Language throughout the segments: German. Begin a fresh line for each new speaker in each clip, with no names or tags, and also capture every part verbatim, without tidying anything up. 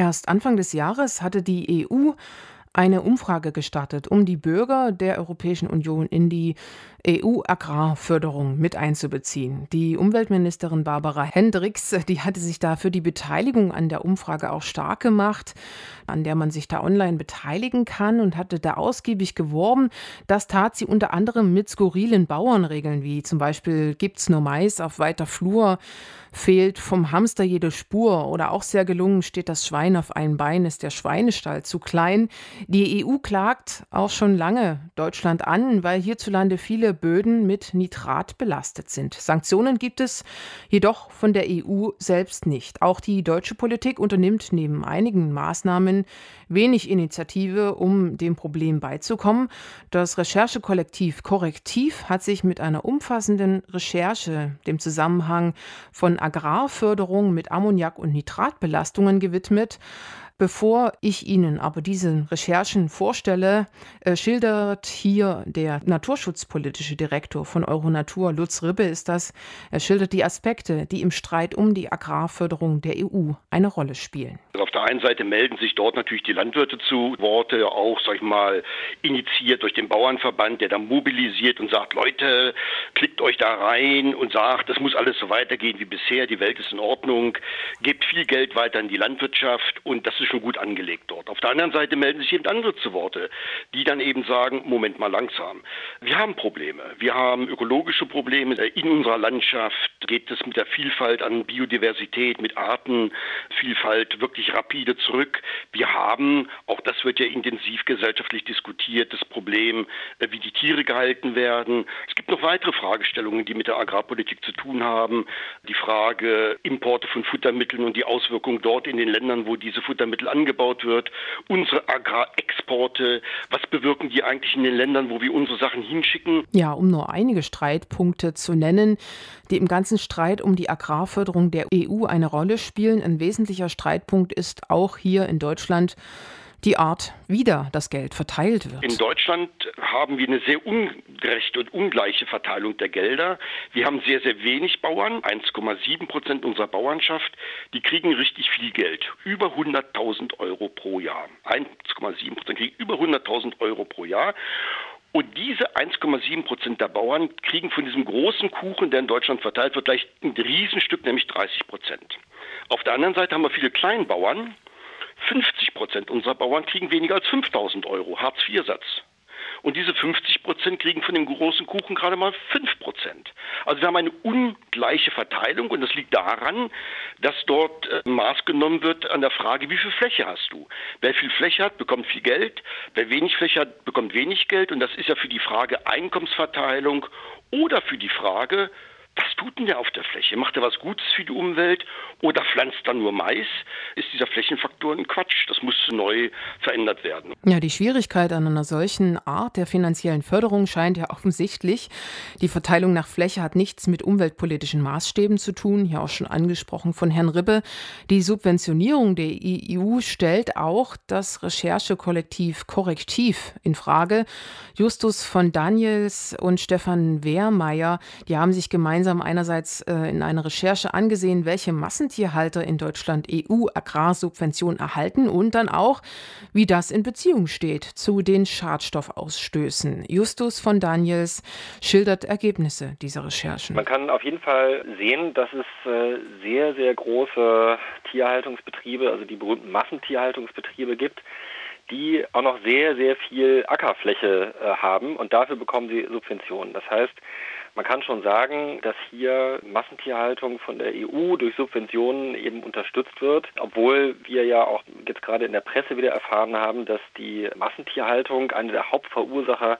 Erst Anfang des Jahres hatte die E U eine Umfrage gestartet, um die Bürger der Europäischen Union in die E U-Agrarförderung mit einzubeziehen. Die Umweltministerin Barbara Hendricks, die hatte sich da für die Beteiligung an der Umfrage auch stark gemacht, an der man sich da online beteiligen kann, und hatte da ausgiebig geworben. Das tat sie unter anderem mit skurrilen Bauernregeln, wie zum Beispiel gibt's nur Mais auf weiter Flur, fehlt vom Hamster jede Spur, oder auch sehr gelungen, steht das Schwein auf einem Bein, ist der Schweinestall zu klein. Die E U klagt auch schon lange Deutschland an, weil hierzulande viele Böden mit Nitrat belastet sind. Sanktionen gibt es jedoch von der E U selbst nicht. Auch die deutsche Politik unternimmt neben einigen Maßnahmen wenig Initiative, um dem Problem beizukommen. Das Recherchekollektiv Correctiv hat sich mit einer umfassenden Recherche dem Zusammenhang von Agrarförderung mit Ammoniak- und Nitratbelastungen gewidmet. Bevor ich Ihnen aber diese Recherchen vorstelle, äh, schildert hier der naturschutzpolitische Direktor von Euronatur, Lutz Ribbe ist das. Er schildert die Aspekte, die im Streit um die Agrarförderung der E U eine Rolle spielen.
Auf der einen Seite melden sich dort natürlich die Landwirte zu Worte, auch, sag ich mal, initiiert durch den Bauernverband, der dann mobilisiert und sagt, Leute, klickt euch da rein und sagt, das muss alles so weitergehen wie bisher, die Welt ist in Ordnung, gebt viel Geld weiter in die Landwirtschaft und das ist schon gut angelegt dort. Auf der anderen Seite melden sich eben andere zu Worte, die dann eben sagen, Moment mal, langsam. Wir haben Probleme. Wir haben ökologische Probleme in unserer Landschaft. Geht es mit der Vielfalt an Biodiversität, mit Artenvielfalt wirklich rapide zurück. Wir haben, auch das wird ja intensiv gesellschaftlich diskutiert, das Problem, wie die Tiere gehalten werden. Es gibt noch weitere Fragestellungen, die mit der Agrarpolitik zu tun haben. Die Frage Importe von Futtermitteln und die Auswirkungen dort in den Ländern, wo diese Futtermittel angebaut wird. Unsere Agrarexporte, was bewirken die eigentlich in den Ländern, wo wir unsere Sachen hinschicken?
Ja, um nur einige Streitpunkte zu nennen, die im ganzen Streit um die Agrarförderung der E U eine Rolle spielen. Ein wesentlicher Streitpunkt ist auch hier in Deutschland die Art, wie da das Geld verteilt wird.
In Deutschland haben wir eine sehr ungerechte und ungleiche Verteilung der Gelder. Wir haben sehr, sehr wenig Bauern, eins Komma sieben Prozent unserer Bauernschaft, die kriegen richtig viel Geld, über hunderttausend Euro pro Jahr. eins Komma sieben Prozent kriegen über hunderttausend Euro pro Jahr. Und diese eins Komma sieben Prozent der Bauern kriegen von diesem großen Kuchen, der in Deutschland verteilt wird, gleich ein Riesenstück, nämlich dreißig Prozent. Auf der anderen Seite haben wir viele Kleinbauern. fünfzig Prozent unserer Bauern kriegen weniger als fünftausend Euro, Hartz-vier-Satz. Und diese fünfzig Prozent kriegen von dem großen Kuchen gerade mal fünf Prozent. Also wir haben eine ungleiche Verteilung und das liegt daran, dass dort äh, Maß genommen wird an der Frage, wie viel Fläche hast du? Wer viel Fläche hat, bekommt viel Geld. Wer wenig Fläche hat, bekommt wenig Geld. Und das ist ja für die Frage Einkommensverteilung oder für die Frage, was tut denn der auf der Fläche? Macht er was Gutes für die Umwelt oder pflanzt er nur Mais? Ist dieser Flächenfaktor ein Quatsch? Das muss neu verändert werden.
Ja, die Schwierigkeit an einer solchen Art der finanziellen Förderung scheint ja offensichtlich. Die Verteilung nach Fläche hat nichts mit umweltpolitischen Maßstäben zu tun, hier auch schon angesprochen von Herrn Ribbe. Die Subventionierung der E U stellt auch das Recherchekollektiv Correctiv in Frage. Justus von Daniels und Stefan Wehrmeier, die haben sich gemeinsam einerseits äh, in einer Recherche angesehen, welche Massentierhalter in Deutschland E U-Agrarsubventionen erhalten und dann auch, wie das in Beziehung steht zu den Schadstoffausstößen. Justus von Daniels schildert Ergebnisse dieser Recherchen.
Man kann auf jeden Fall sehen, dass es äh, sehr, sehr große Tierhaltungsbetriebe, also die berühmten Massentierhaltungsbetriebe gibt, die auch noch sehr, sehr viel Ackerfläche äh, haben und dafür bekommen sie Subventionen. Das heißt, man kann schon sagen, dass hier Massentierhaltung von der E U durch Subventionen eben unterstützt wird, obwohl wir ja auch jetzt gerade in der Presse wieder erfahren haben, dass die Massentierhaltung eine der Hauptverursacher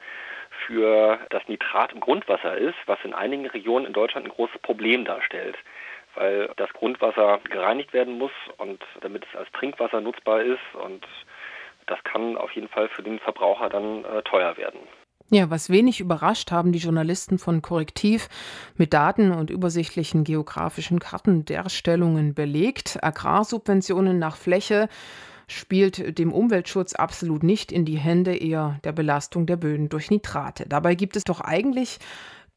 für das Nitrat im Grundwasser ist, was in einigen Regionen in Deutschland ein großes Problem darstellt, weil das Grundwasser gereinigt werden muss und damit es als Trinkwasser nutzbar ist, und das kann auf jeden Fall für den Verbraucher dann äh, teuer werden.
Ja, was wenig überrascht, haben die Journalisten von Correctiv mit Daten und übersichtlichen geografischen Kartendarstellungen belegt. Agrarsubventionen nach Fläche spielt dem Umweltschutz absolut nicht in die Hände, eher der Belastung der Böden durch Nitrate. Dabei gibt es doch eigentlich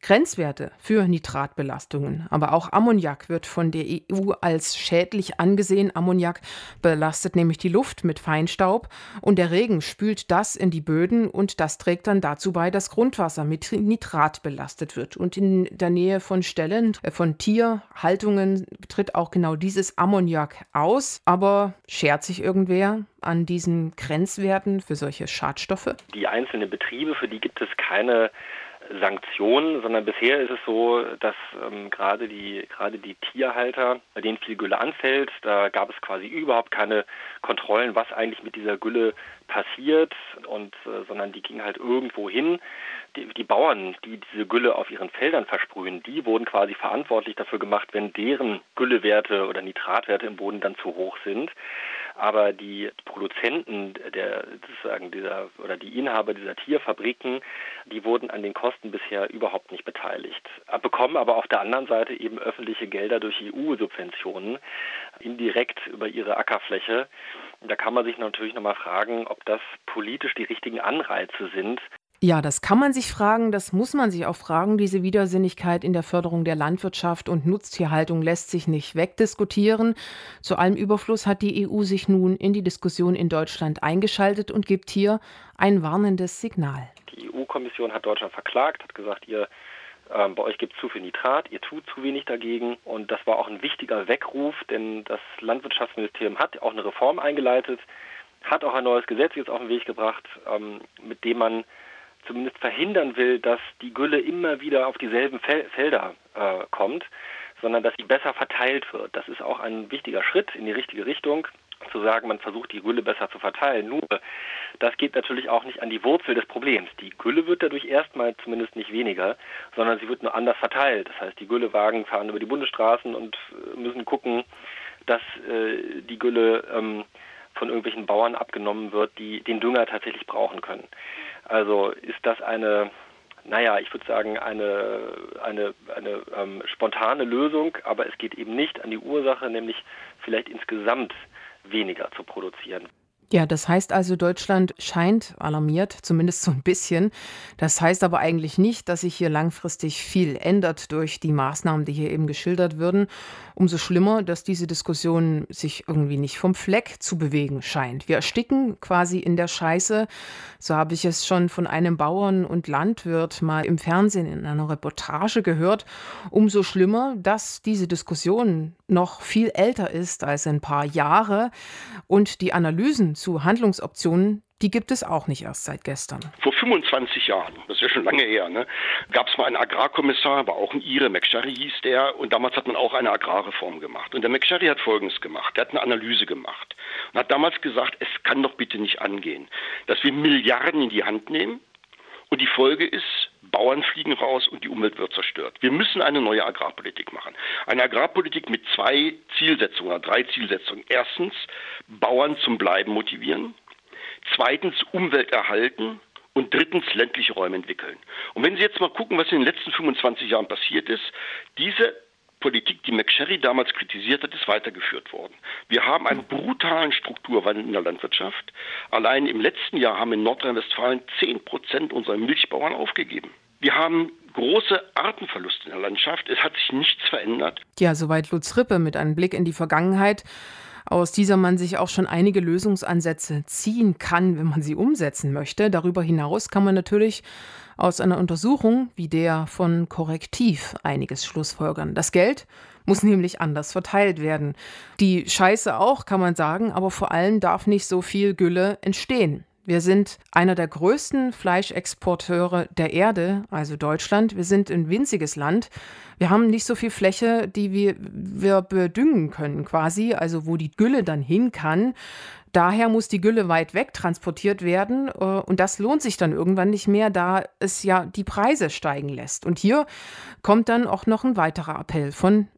Grenzwerte für Nitratbelastungen, aber auch Ammoniak wird von der E U als schädlich angesehen. Ammoniak belastet nämlich die Luft mit Feinstaub und der Regen spült das in die Böden und das trägt dann dazu bei, dass Grundwasser mit Nitrat belastet wird. Und in der Nähe von Ställen, von Tierhaltungen tritt auch genau dieses Ammoniak aus. Aber schert sich irgendwer an diesen Grenzwerten für solche Schadstoffe?
Die einzelnen Betriebe, für die gibt es keine Sanktionen, sondern bisher ist es so, dass ähm, gerade die gerade die Tierhalter, bei denen viel Gülle anfällt, da gab es quasi überhaupt keine Kontrollen, was eigentlich mit dieser Gülle passiert, und äh, sondern die ging halt irgendwo hin. Die, die Bauern, die diese Gülle auf ihren Feldern versprühen, die wurden quasi verantwortlich dafür gemacht, wenn deren Güllewerte oder Nitratwerte im Boden dann zu hoch sind. Aber die Produzenten der sozusagen dieser oder die Inhaber dieser Tierfabriken, die wurden an den Kosten bisher überhaupt nicht beteiligt. Bekommen aber auf der anderen Seite eben öffentliche Gelder durch E U-Subventionen indirekt über ihre Ackerfläche. Da kann man sich natürlich nochmal fragen, ob das politisch die richtigen Anreize sind.
Ja, das kann man sich fragen, das muss man sich auch fragen. Diese Widersinnigkeit in der Förderung der Landwirtschaft und Nutztierhaltung lässt sich nicht wegdiskutieren. Zu allem Überfluss hat die E U sich nun in die Diskussion in Deutschland eingeschaltet und gibt hier ein warnendes Signal.
Die E U-Kommission hat Deutschland verklagt, hat gesagt, ihr ähm, bei euch gibt es zu viel Nitrat, ihr tut zu wenig dagegen. Und das war auch ein wichtiger Weckruf, denn das Landwirtschaftsministerium hat auch eine Reform eingeleitet, hat auch ein neues Gesetz jetzt auf den Weg gebracht, ähm, mit dem man zumindest verhindern will, dass die Gülle immer wieder auf dieselben Fel- Felder äh, kommt, sondern dass sie besser verteilt wird. Das ist auch ein wichtiger Schritt in die richtige Richtung, zu sagen, man versucht die Gülle besser zu verteilen. Nur, das geht natürlich auch nicht an die Wurzel des Problems. Die Gülle wird dadurch erstmal zumindest nicht weniger, sondern sie wird nur anders verteilt. Das heißt, die Güllewagen fahren über die Bundesstraßen und müssen gucken, dass äh, die Gülle ähm, von irgendwelchen Bauern abgenommen wird, die den Dünger tatsächlich brauchen können. Also ist das eine, naja, ich würde sagen, eine, eine, eine ähm, spontane Lösung, aber es geht eben nicht an die Ursache, nämlich vielleicht insgesamt weniger zu produzieren.
Ja, das heißt also, Deutschland scheint alarmiert, zumindest so ein bisschen. Das heißt aber eigentlich nicht, dass sich hier langfristig viel ändert durch die Maßnahmen, die hier eben geschildert würden. Umso schlimmer, dass diese Diskussion sich irgendwie nicht vom Fleck zu bewegen scheint. Wir ersticken quasi in der Scheiße. So habe ich es schon von einem Bauern und Landwirt mal im Fernsehen in einer Reportage gehört. Umso schlimmer, dass diese Diskussion noch viel älter ist als ein paar Jahre und die Analysen zu Handlungsoptionen, die gibt es auch nicht erst seit gestern.
Vor fünfundzwanzig Jahren, das ist ja schon lange her, ne, gab es mal einen Agrarkommissar, war auch ein Ire, McSherry hieß der, und damals hat man auch eine Agrarreform gemacht. Und der McSherry hat Folgendes gemacht, der hat eine Analyse gemacht und hat damals gesagt, es kann doch bitte nicht angehen, dass wir Milliarden in die Hand nehmen und die Folge ist, Bauern fliegen raus und die Umwelt wird zerstört. Wir müssen eine neue Agrarpolitik machen. Eine Agrarpolitik mit zwei Zielsetzungen oder drei Zielsetzungen. Erstens, Bauern zum Bleiben motivieren. Zweitens, Umwelt erhalten. Und drittens, ländliche Räume entwickeln. Und wenn Sie jetzt mal gucken, was in den letzten fünfundzwanzig Jahren passiert ist, diese Politik, die McSherry damals kritisiert hat, ist weitergeführt worden. Wir haben einen brutalen Strukturwandel in der Landwirtschaft. Allein im letzten Jahr haben in Nordrhein-Westfalen zehn Prozent unserer Milchbauern aufgegeben. Wir haben große Artenverluste in der Landschaft. Es hat sich nichts verändert.
Ja, soweit Lutz Rippe mit einem Blick in die Vergangenheit, aus dieser man sich auch schon einige Lösungsansätze ziehen kann, wenn man sie umsetzen möchte. Darüber hinaus kann man natürlich aus einer Untersuchung wie der von Korrektiv einiges schlussfolgern. Das Geld muss nämlich anders verteilt werden. Die Scheiße auch, kann man sagen, aber vor allem darf nicht so viel Gülle entstehen. Wir sind einer der größten Fleischexporteure der Erde, also Deutschland. Wir sind ein winziges Land. Wir haben nicht so viel Fläche, die wir, wir bedüngen können quasi, also wo die Gülle dann hin kann. Daher muss die Gülle weit weg transportiert werden und das lohnt sich dann irgendwann nicht mehr, da es ja die Preise steigen lässt. Und hier kommt dann auch noch ein weiterer Appell von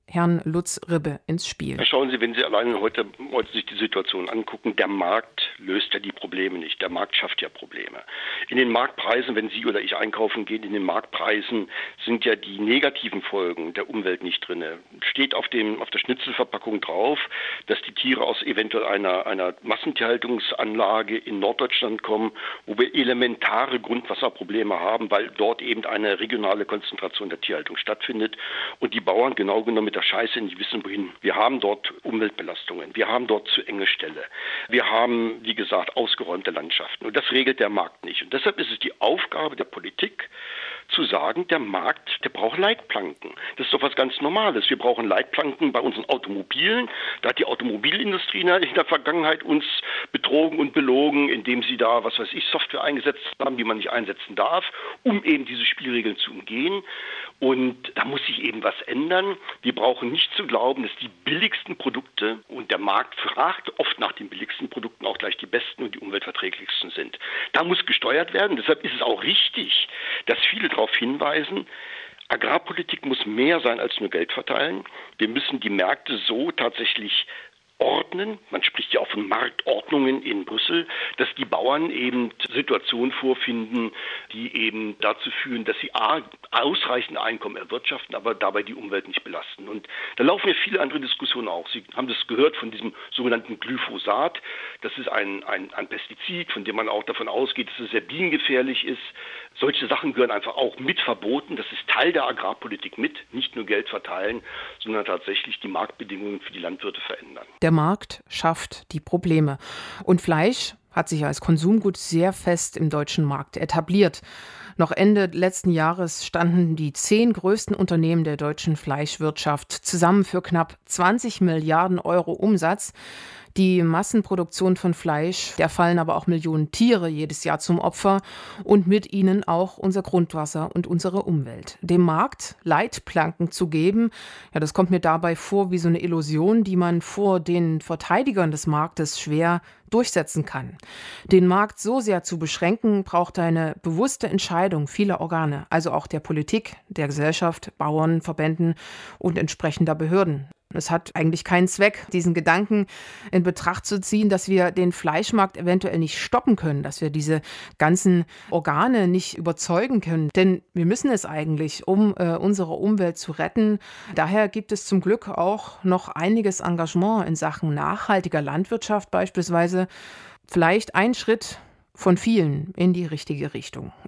Herrn Lutz Ribbe ins Spiel.
Schauen Sie, wenn Sie alleine heute, heute sich die Situation angucken, der Markt löst ja die Probleme nicht. Der Markt schafft ja Probleme. In den Marktpreisen, wenn Sie oder ich einkaufen gehen, in den Marktpreisen sind ja die negativen Folgen der Umwelt nicht drin. Steht auf dem, auf der Schnitzelverpackung drauf, dass die Tiere aus eventuell einer, einer Massentierhaltungsanlage in Norddeutschland kommen, wo wir elementare Grundwasserprobleme haben, weil dort eben eine regionale Konzentration der Tierhaltung stattfindet und die Bauern genau genommen mit der Scheiße nicht wissen, wohin. Wir haben dort Umweltbelastungen, wir haben dort zu enge Ställe, wir haben, wie gesagt, ausgeräumte Landschaften und das regelt der Markt nicht. Und deshalb ist es die Aufgabe der Politik, zu sagen, der Markt, der braucht Leitplanken. Das ist doch was ganz Normales. Wir brauchen Leitplanken bei unseren Automobilen. Da hat die Automobilindustrie in der Vergangenheit uns betrogen und belogen, indem sie da, was weiß ich, Software eingesetzt haben, die man nicht einsetzen darf, um eben diese Spielregeln zu umgehen. Und da muss sich eben was ändern. Wir brauchen nicht zu glauben, dass die billigsten Produkte, und der Markt fragt oft nach den billigsten Produkten, auch gleich die besten und die umweltverträglichsten sind. Da muss gesteuert werden. Deshalb ist es auch richtig, dass viele darauf hinweisen, Agrarpolitik muss mehr sein als nur Geld verteilen. Wir müssen die Märkte so tatsächlich ordnen. Man spricht ja auch von Marktordnungen in Brüssel, dass die Bauern eben Situationen vorfinden, die eben dazu führen, dass sie A, ausreichend Einkommen erwirtschaften, aber dabei die Umwelt nicht belasten. Und da laufen ja viele andere Diskussionen auch. Sie haben das gehört von diesem sogenannten Glyphosat. Das ist ein, ein, ein Pestizid, von dem man auch davon ausgeht, dass es sehr bienengefährlich ist. Solche Sachen gehören einfach auch mit verboten. Das ist Teil der Agrarpolitik mit, nicht nur Geld verteilen, sondern tatsächlich die Marktbedingungen für die Landwirte verändern.
Der Markt schafft die Probleme. Und Fleisch hat sich als Konsumgut sehr fest im deutschen Markt etabliert. Noch Ende letzten Jahres standen die zehn größten Unternehmen der deutschen Fleischwirtschaft zusammen für knapp zwanzig Milliarden Euro Umsatz. Die Massenproduktion von Fleisch, der fallen aber auch Millionen Tiere jedes Jahr zum Opfer und mit ihnen auch unser Grundwasser und unsere Umwelt. Dem Markt Leitplanken zu geben, ja, das kommt mir dabei vor wie so eine Illusion, die man vor den Verteidigern des Marktes schwer durchsetzen kann. Den Markt so sehr zu beschränken, braucht eine bewusste Entscheidung vieler Organe, also auch der Politik, der Gesellschaft, Bauern, Verbänden und entsprechender Behörden. Es hat eigentlich keinen Zweck, diesen Gedanken in Betracht zu ziehen, dass wir den Fleischmarkt eventuell nicht stoppen können, dass wir diese ganzen Organe nicht überzeugen können. Denn wir müssen es eigentlich, um äh, unsere Umwelt zu retten. Daher gibt es zum Glück auch noch einiges Engagement in Sachen nachhaltiger Landwirtschaft beispielsweise. Vielleicht ein Schritt von vielen in die richtige Richtung.